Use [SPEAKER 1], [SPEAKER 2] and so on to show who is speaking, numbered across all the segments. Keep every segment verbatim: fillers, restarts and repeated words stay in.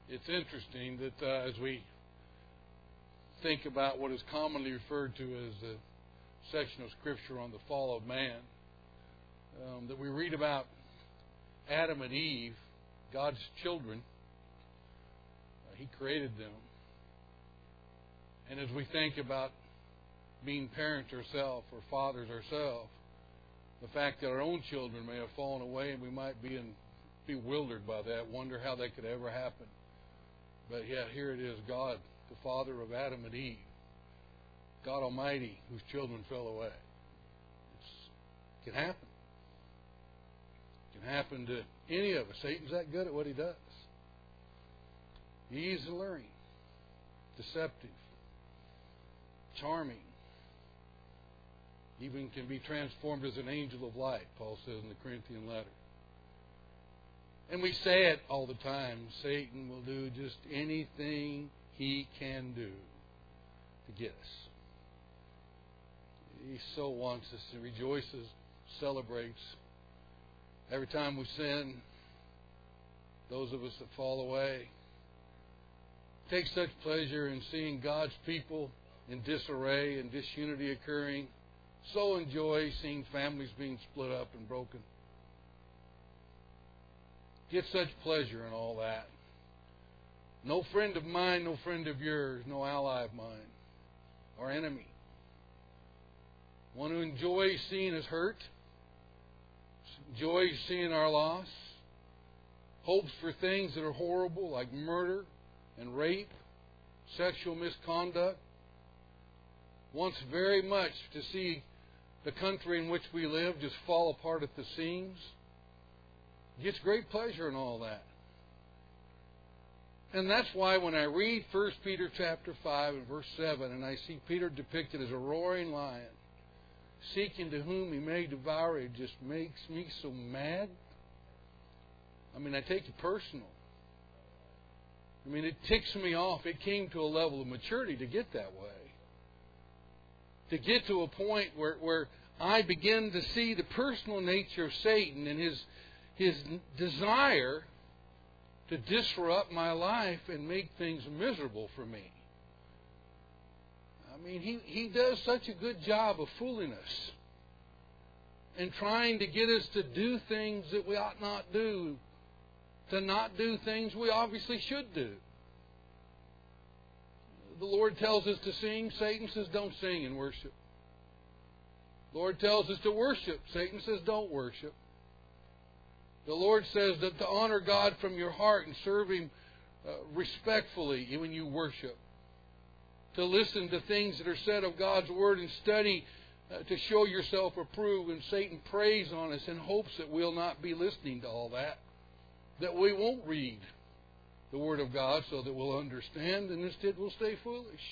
[SPEAKER 1] It's interesting that uh, as we think about what is commonly referred to as the section of Scripture on the fall of man, um, that we read about Adam and Eve, God's children. Uh, he created them. And as we think about being parents ourselves or fathers ourselves, the fact that our own children may have fallen away and we might be in, bewildered by that, wonder how that could ever happen. But yet here it is, God, the Father of Adam and Eve, God Almighty, whose children fell away. It's, it can happen. It can happen to any of us. Satan's that good at what he does. He's alluring, deceptive, charming, even can be transformed as an angel of light, Paul says in the Corinthian letter. And we say it all the time, Satan will do just anything he can do to get us. He so wants us. He rejoices, celebrates. Every time we sin, those of us that fall away, take such pleasure in seeing God's people in disarray and disunity occurring. So enjoy seeing families being split up and broken. Get such pleasure in all that. No friend of mine, no friend of yours, no ally of mine, or enemy. One who enjoys seeing us hurt, enjoys seeing our loss, hopes for things that are horrible like murder and rape, sexual misconduct, wants very much to see the country in which we live just fall apart at the seams. Gets great pleasure in all that. And that's why when I read First Peter chapter five and verse seven, and I see Peter depicted as a roaring lion, seeking to whom he may devour, it just makes me so mad. I mean, I take it personal. I mean, it ticks me off. It came to a level of maturity to get that way. To get to a point where, where I begin to see the personal nature of Satan and his his desire to disrupt my life and make things miserable for me. I mean, he, he does such a good job of fooling us and trying to get us to do things that we ought not do, to not do things we obviously should do. The Lord tells us to sing. Satan says don't sing and worship. The Lord tells us to worship. Satan says don't worship. The Lord says that to honor God from your heart and serve Him uh, respectfully when you worship. To listen to things that are said of God's Word and study uh, to show yourself approved. And Satan preys on us in hopes that we'll not be listening to all that. That we won't read the Word of God so that we'll understand, and instead we'll stay foolish.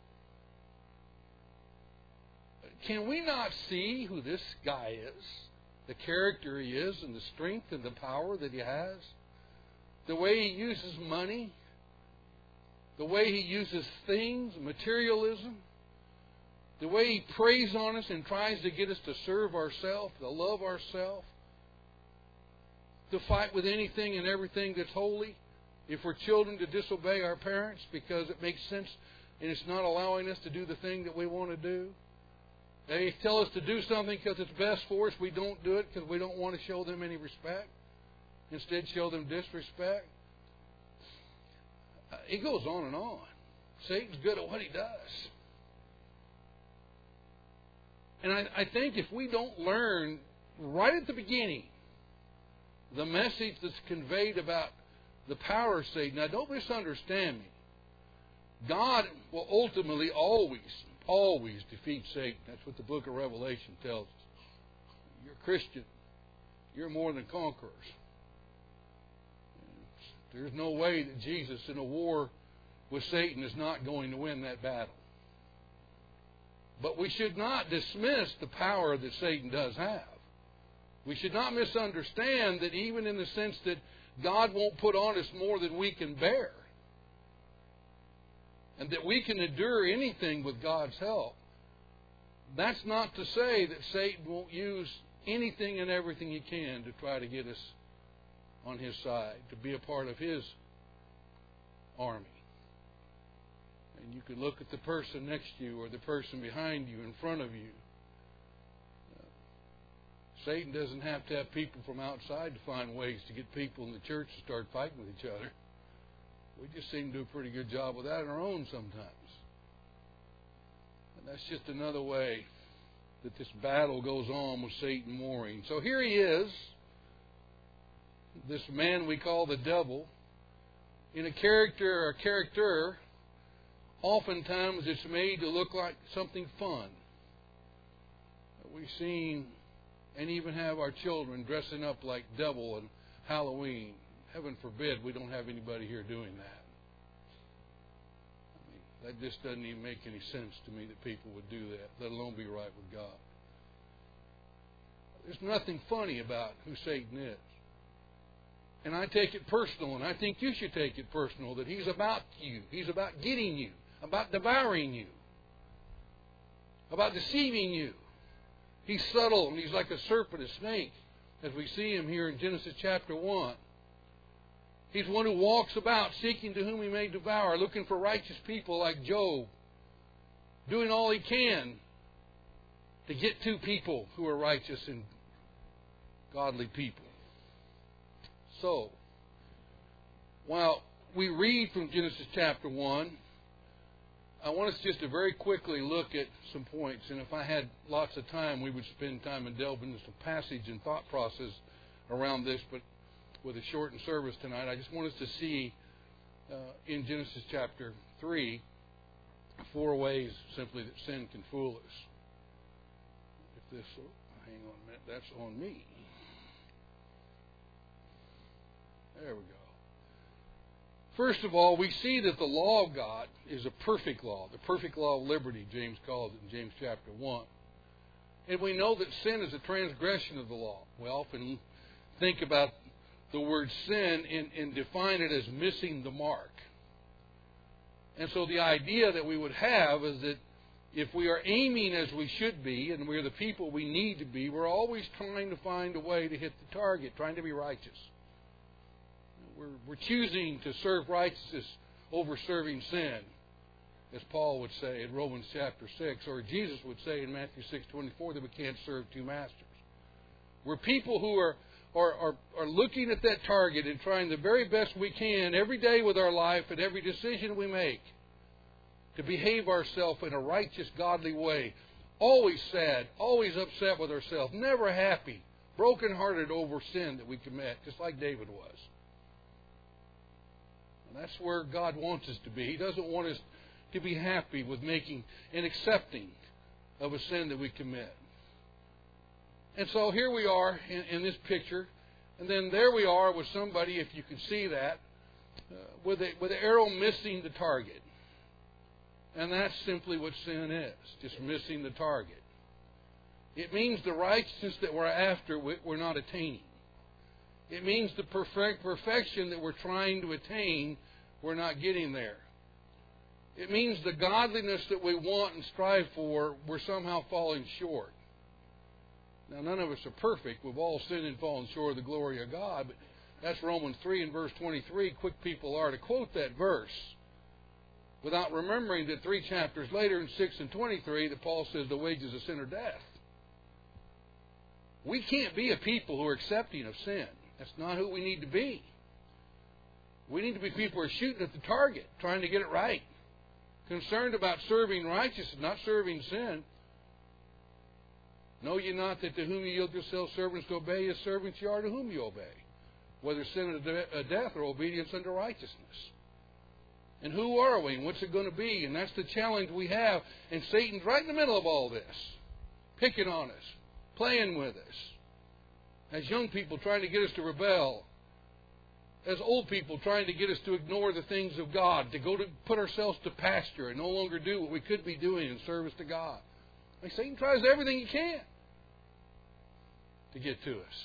[SPEAKER 1] Can we not see who this guy is? The character he is and the strength and the power that he has? The way he uses money? The way he uses things, materialism? The way he preys on us and tries to get us to serve ourselves, to love ourselves? To fight with anything and everything that's holy? If we're children, to disobey our parents because it makes sense and it's not allowing us to do the thing that we want to do. They tell us to do something because it's best for us. We don't do it because we don't want to show them any respect. Instead, show them disrespect. Uh, it goes on and on. Satan's good at what he does. And I, I think if we don't learn right at the beginning the message that's conveyed about the power of Satan. Now, don't misunderstand me. God will ultimately always, always defeat Satan. That's what the book of Revelation tells us. You're a Christian. You're more than conquerors. There's no way that Jesus in a war with Satan is not going to win that battle. But we should not dismiss the power that Satan does have. We should not misunderstand that even in the sense that God won't put on us more than we can bear. And that we can endure anything with God's help. That's not to say that Satan won't use anything and everything he can to try to get us on his side, to be a part of his army. And you can look at the person next to you or the person behind you, in front of you. Uh, Satan doesn't have to have people from outside to find ways to get people in the church to start fighting with each other. We just seem to do a pretty good job with that on our own sometimes. And that's just another way that this battle goes on with Satan warring. So here he is, this man we call the devil, in a character or character, oftentimes it's made to look like something fun. We've seen and even have our children dressing up like devil on Halloween. Heaven forbid we don't have anybody here doing that. I mean, that just doesn't even make any sense to me that people would do that, let alone be right with God. There's nothing funny about who Satan is. And I take it personal, and I think you should take it personal, that he's about you. He's about getting you, about devouring you, about deceiving you. He's subtle, and he's like a serpent, a snake, as we see him here in Genesis chapter one. He's one who walks about seeking to whom he may devour, looking for righteous people like Job, doing all he can to get to people who are righteous and godly people. So, while we read from Genesis chapter one, I want us just to very quickly look at some points. And if I had lots of time, we would spend time and delve into some passage and thought process around this. But with a shortened service tonight, I just want us to see uh, in Genesis chapter three four ways simply that sin can fool us. If this, oh, hang on a minute, that's on me. There we go. First of all, we see that the law of God is a perfect law, the perfect law of liberty, James calls it in James chapter one. And we know that sin is a transgression of the law. We often think about the word sin and, and define it as missing the mark. And so the idea that we would have is that if we are aiming as we should be, and we're the people we need to be, we're always trying to find a way to hit the target, trying to be righteous. We're, we're choosing to serve righteousness over serving sin, as Paul would say in Romans chapter six, or Jesus would say in Matthew six twenty-four that we can't serve two masters. We're people who are, are, are, are looking at that target and trying the very best we can every day with our life and every decision we make to behave ourselves in a righteous, godly way. Always sad, always upset with ourselves, never happy, brokenhearted over sin that we commit, just like David was. And that's where God wants us to be. He doesn't want us to be happy with making and accepting of a sin that we commit. And so here we are in, in this picture, and then there we are with somebody, if you can see that, uh, with a, with an arrow missing the target. And that's simply what sin is, just missing the target. It means the righteousness that we're after, we're not attaining. It means the perfect perfection that we're trying to attain, we're not getting there. It means the godliness that we want and strive for, we're somehow falling short. Now, none of us are perfect. We've all sinned and fallen short of the glory of God. But that's Romans three and verse twenty-three. Quick people are to quote that verse without remembering that three chapters later in six and twenty-three that Paul says the wages of sin are death. We can't be a people who are accepting of sin. That's not who we need to be. We need to be people who are shooting at the target, trying to get it right. Concerned about serving righteousness, not serving sin. Know ye not that to whom ye yield yourselves servants to obey, as servants ye are to whom ye obey, whether sin unto death or obedience unto righteousness. And who are we, and what's it going to be? And that's the challenge we have. And Satan's right in the middle of all this, picking on us, playing with us. As young people trying to get us to rebel. As old people trying to get us to ignore the things of God, to go to put ourselves to pasture and no longer do what we could be doing in service to God. Like Satan tries everything he can to get to us.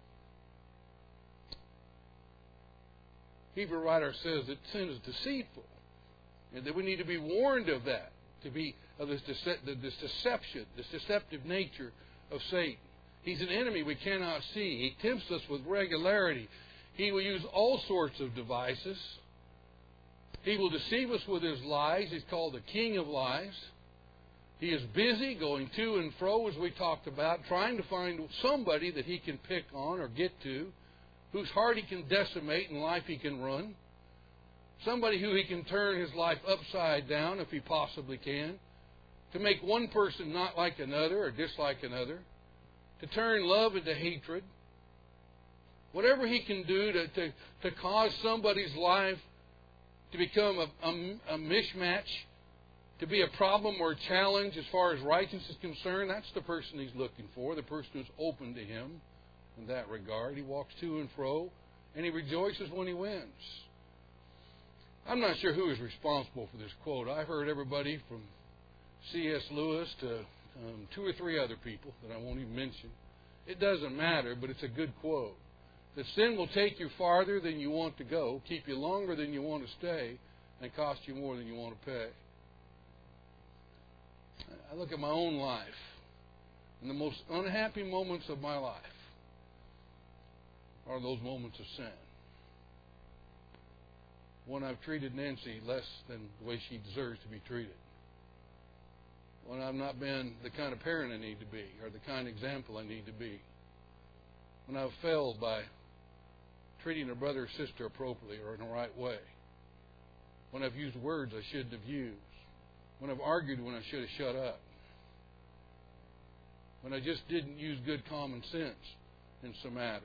[SPEAKER 1] Hebrew writer says that sin is deceitful, and that we need to be warned of that, to be of this, dece- this deception, this deceptive nature of Satan. He's an enemy we cannot see. He tempts us with regularity. He will use all sorts of devices. He will deceive us with his lies. He's called the king of lies. He is busy going to and fro, as we talked about, trying to find somebody that he can pick on or get to, whose heart he can decimate and life he can run. Somebody who he can turn his life upside down if he possibly can. To make one person not like another or dislike another. To turn love into hatred. Whatever he can do to, to, to cause somebody's life to become a, a, a mismatch, to be a problem or a challenge as far as righteousness is concerned, that's the person he's looking for, the person who's open to him in that regard. He walks to and fro, and he rejoices when he wins. I'm not sure who is responsible for this quote. I've heard everybody from C S Lewis to um, two or three other people that I won't even mention. It doesn't matter, but it's a good quote. That sin will take you farther than you want to go, keep you longer than you want to stay, and cost you more than you want to pay. I look at my own life, and the most unhappy moments of my life are those moments of sin. When I've treated Nancy less than the way she deserves to be treated. When I've not been the kind of parent I need to be, or the kind of example I need to be. When I've failed by treating a brother or sister appropriately or in the right way. When I've used words I shouldn't have used. When I've argued when I should have shut up. When I just didn't use good common sense in some matters.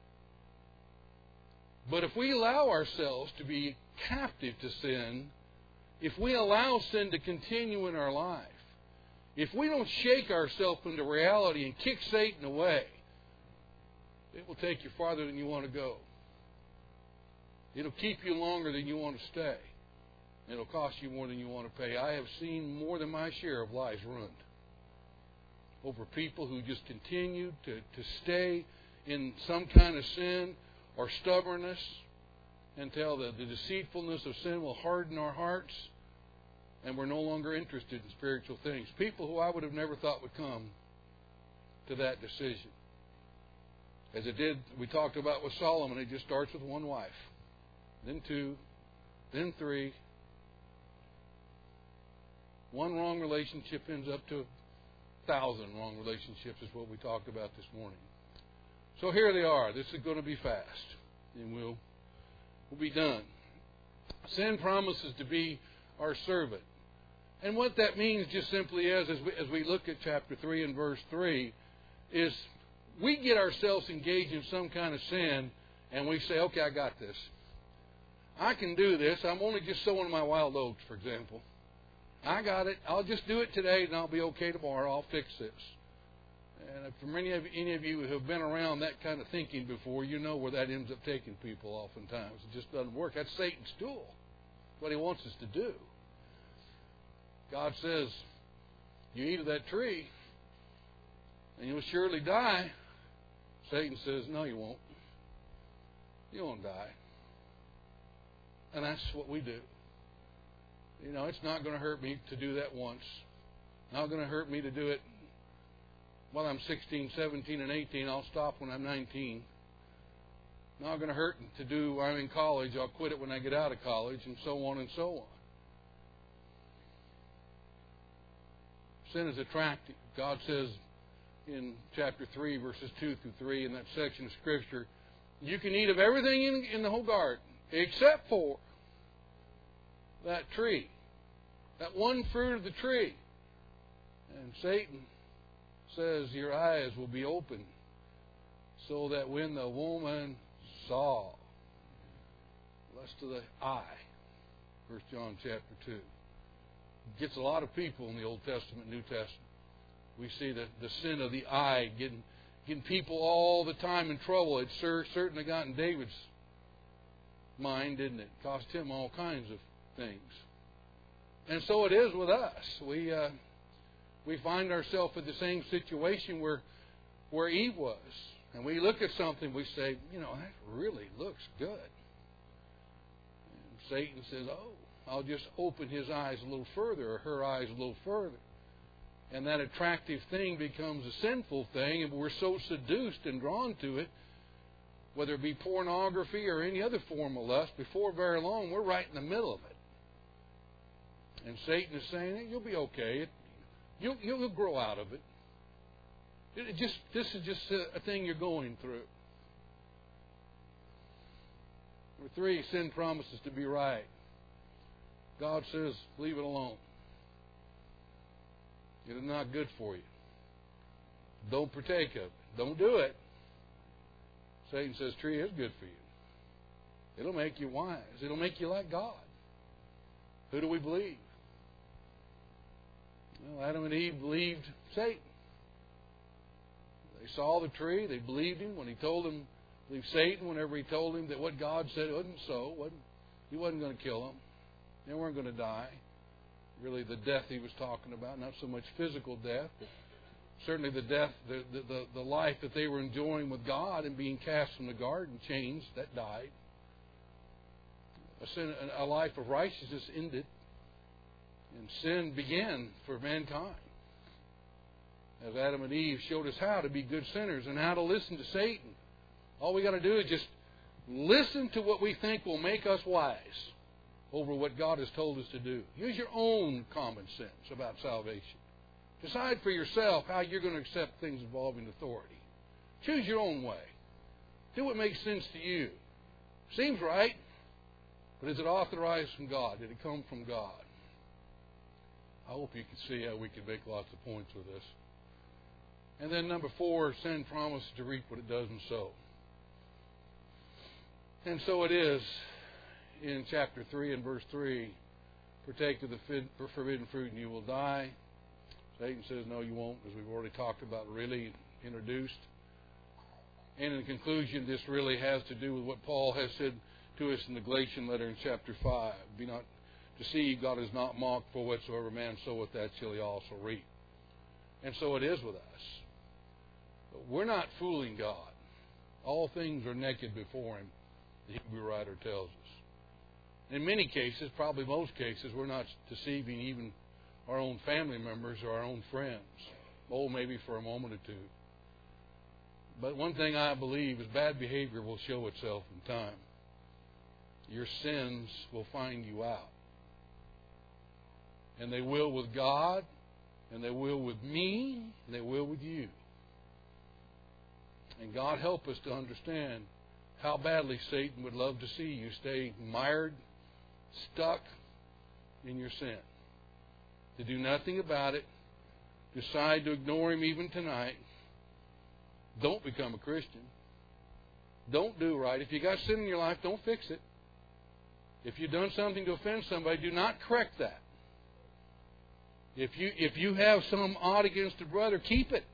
[SPEAKER 1] But if we allow ourselves to be captive to sin, if we allow sin to continue in our life, if we don't shake ourselves into reality and kick Satan away, it will take you farther than you want to go. It'll keep you longer than you want to stay. It'll cost you more than you want to pay. I have seen more than my share of lives ruined over people who just continued to, to stay in some kind of sin or stubbornness until the, the deceitfulness of sin will harden our hearts and we're no longer interested in spiritual things. People who I would have never thought would come to that decision. As it did, we talked about with Solomon, it just starts with one wife, then two, then three. One wrong relationship ends up to a thousand wrong relationships is what we talked about this morning. So here they are. This is going to be fast, and we'll, we'll be done. Sin promises to be our servant. And what that means just simply is, as we, as we look at chapter three and verse three, is we get ourselves engaged in some kind of sin, and we say, okay, I got this. I can do this. I'm only just sowing my wild oats, for example. I got it. I'll just do it today, and I'll be okay tomorrow. I'll fix this. And for many of any of you who have been around that kind of thinking before, you know where that ends up taking people oftentimes. It just doesn't work. That's Satan's tool. That's what he wants us to do. God says, you eat of that tree, and you'll surely die. Satan says, no, you won't. You won't die. And that's what we do. You know, it's not going to hurt me to do that once. Not going to hurt me to do it while I'm sixteen, seventeen, and eighteen. I'll stop when I'm nineteen. Not going to hurt to do while I'm in college. I'll quit it when I get out of college, and so on and so on. Sin is attractive. God says in chapter three, verses two through three, in that section of Scripture, you can eat of everything in, in the whole garden, except for that tree, that one fruit of the tree. And Satan says your eyes will be open so that when the woman saw, lust of the eye, First John chapter two, gets a lot of people in the Old Testament, New Testament. We see the, the sin of the eye getting, getting people all the time in trouble. It certainly got in David's mind, didn't it? It cost him all kinds of things. And so it is with us. We uh, we find ourselves in the same situation where where Eve was. And we look at something, we say, you know, that really looks good. And Satan says, oh, I'll just open his eyes a little further, or her eyes a little further. And that attractive thing becomes a sinful thing, and we're so seduced and drawn to it, whether it be pornography or any other form of lust, before very long, we're right in the middle of it. And Satan is saying, hey, you'll be okay. It, you'll, you'll grow out of it. It, it just This is just a, a thing you're going through. Number three, sin promises to be right. God says, leave it alone. It is not good for you. Don't partake of it. Don't do it. Satan says, tree is good for you. It'll make you wise. It'll make you like God. Who do we believe? Well, Adam and Eve believed Satan. They saw the tree. They believed him when he told them, believed Satan whenever he told him that what God said wasn't so. Wasn't, he wasn't going to kill them. They weren't going to die. Really the death he was talking about, not so much physical death, but certainly the death, the, the, the, the life that they were enjoying with God and being cast from the garden changed. That died. A, sin, a life of righteousness ended. And sin began for mankind. As Adam and Eve showed us how to be good sinners and how to listen to Satan. All we got to do is just listen to what we think will make us wise over what God has told us to do. Use your own common sense about salvation. Decide for yourself how you're going to accept things involving authority. Choose your own way. Do what makes sense to you. Seems right, but is it authorized from God? Did it come from God? I hope you can see how we can make lots of points with this. And then number four, sin promises to reap what it doesn't sow. And so it is in chapter three and verse three, partake of the forbidden fruit and you will die. Satan says, no, you won't, as we've already talked about, really introduced. And in conclusion, this really has to do with what Paul has said to us in the Galatian letter in chapter five. Be not deceived, God is not mocked, for whatsoever man soweth, that shall he also reap. And so it is with us. But we're not fooling God. All things are naked before him, the Hebrew writer tells us. In many cases, probably most cases, we're not deceiving even our own family members or our own friends. Oh, maybe for a moment or two. But one thing I believe is bad behavior will show itself in time. Your sins will find you out. And they will with God, and they will with me, and they will with you. And God help us to understand how badly Satan would love to see you stay mired, stuck in your sin. To do nothing about it. Decide to ignore him even tonight. Don't become a Christian. Don't do right. If you got sin in your life, don't fix it. If you've done something to offend somebody, do not correct that. If you if you have some odd against a brother, keep it.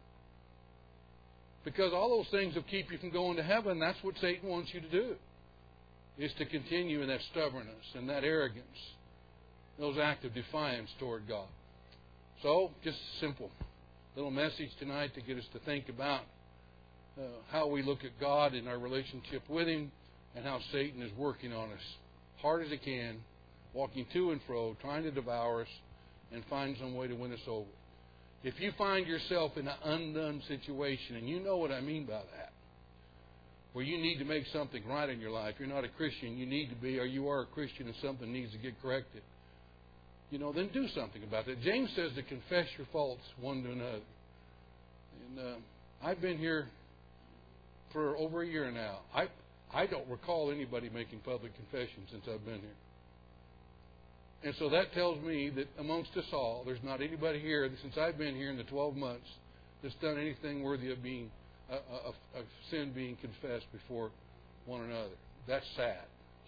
[SPEAKER 1] Because all those things will keep you from going to heaven. That's what Satan wants you to do. Is to continue in that stubbornness and that arrogance. Those acts of defiance toward God. So, just a simple little message tonight to get us to think about uh, how we look at God in our relationship with him and how Satan is working on us hard as he can, walking to and fro, trying to devour us and find some way to win us over. If you find yourself in an undone situation, and you know what I mean by that, where you need to make something right in your life, you're not a Christian, you need to be, or you are a Christian and something needs to get corrected, you know, then do something about that. James says to confess your faults one to another. And uh, I've been here for over a year now. I I don't recall anybody making public confession since I've been here. And so that tells me that amongst us all, there's not anybody here, since I've been here in the twelve months, that's done anything worthy of being a, a, a sin being confessed before one another. That's sad.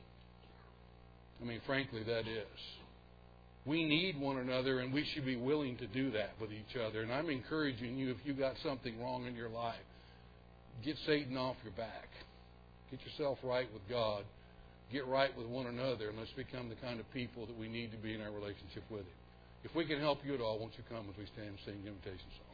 [SPEAKER 1] I mean, frankly, that is. We need one another, and we should be willing to do that with each other. And I'm encouraging you, if you got something wrong in your life, get Satan off your back. Get yourself right with God. Get right with one another, and let's become the kind of people that we need to be in our relationship with him. If we can help you at all, won't you come as we stand and sing the invitation song?